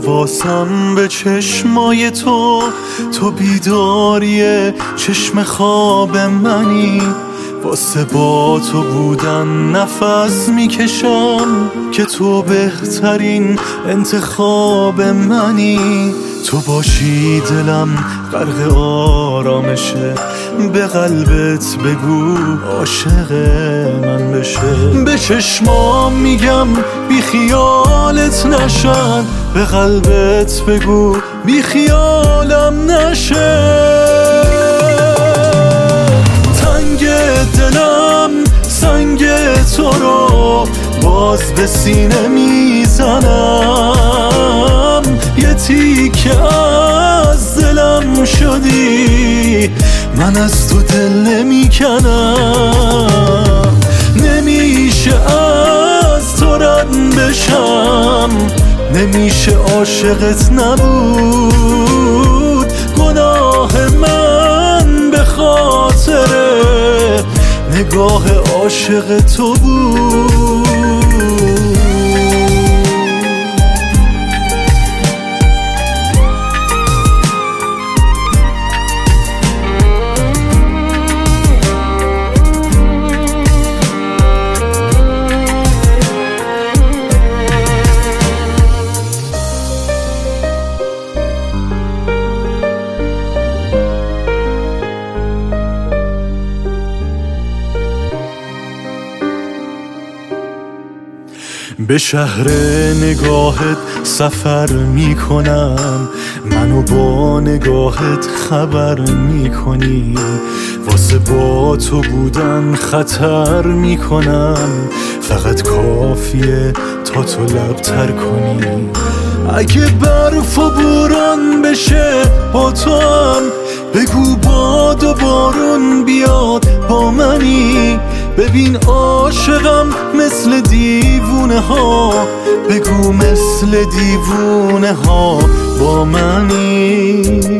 حواسم به چشمای تو بیداری چشم خواب منی. واسه با تو بودن نفس میکشم که تو بهترین انتخاب منی. تو باشی دلم غرق آرامشه، به قلبت بگو عاشق من بشه. به چشمام میگم بی خیالت نشن، به قلبت بگو بی خیالم نشه. تنگ دلم سنگ تو رو باز به سینه میزنم، یه تیکه از دلم شدی، من از تو دل نمیکنم. نمیشه از تو رد بشم، نمیشه عاشقت نبود. گناه من به خاطر نگاه عاشق تو بود. به شهر نگاهت سفر میکنم، منو با نگاهت خبر میکنی. واسه با تو بودن خطر میکنم، فقط کافیه تا تو لبتر کنی. اگه برف و باران بشه با تو هم، بگو باد و بارون بیاد با منی. ببین عاشقم مثل دیوونه ها، بگو مثل دیوونه ها با منی.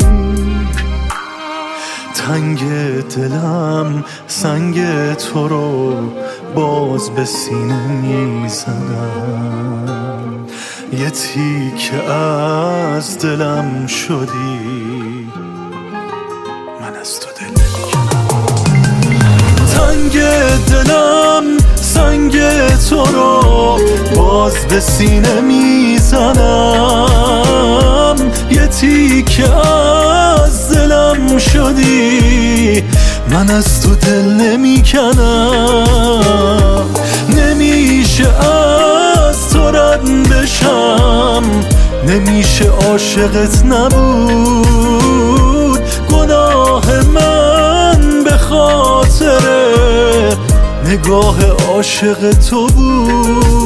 تنگ دلم سنگ تو رو باز به سینه میزنم، یه تیکه از دلم شدی، من از تو دل تنگ دلم سنگ تو رو باز به سینه میزنم، یه تیکه از دلم شدی، من از تو دل نمیکنم. نمیشه از تو رد بشم، نمیشه عاشقت نبود. گناه من به خاطر نگاه عاشق تو بود.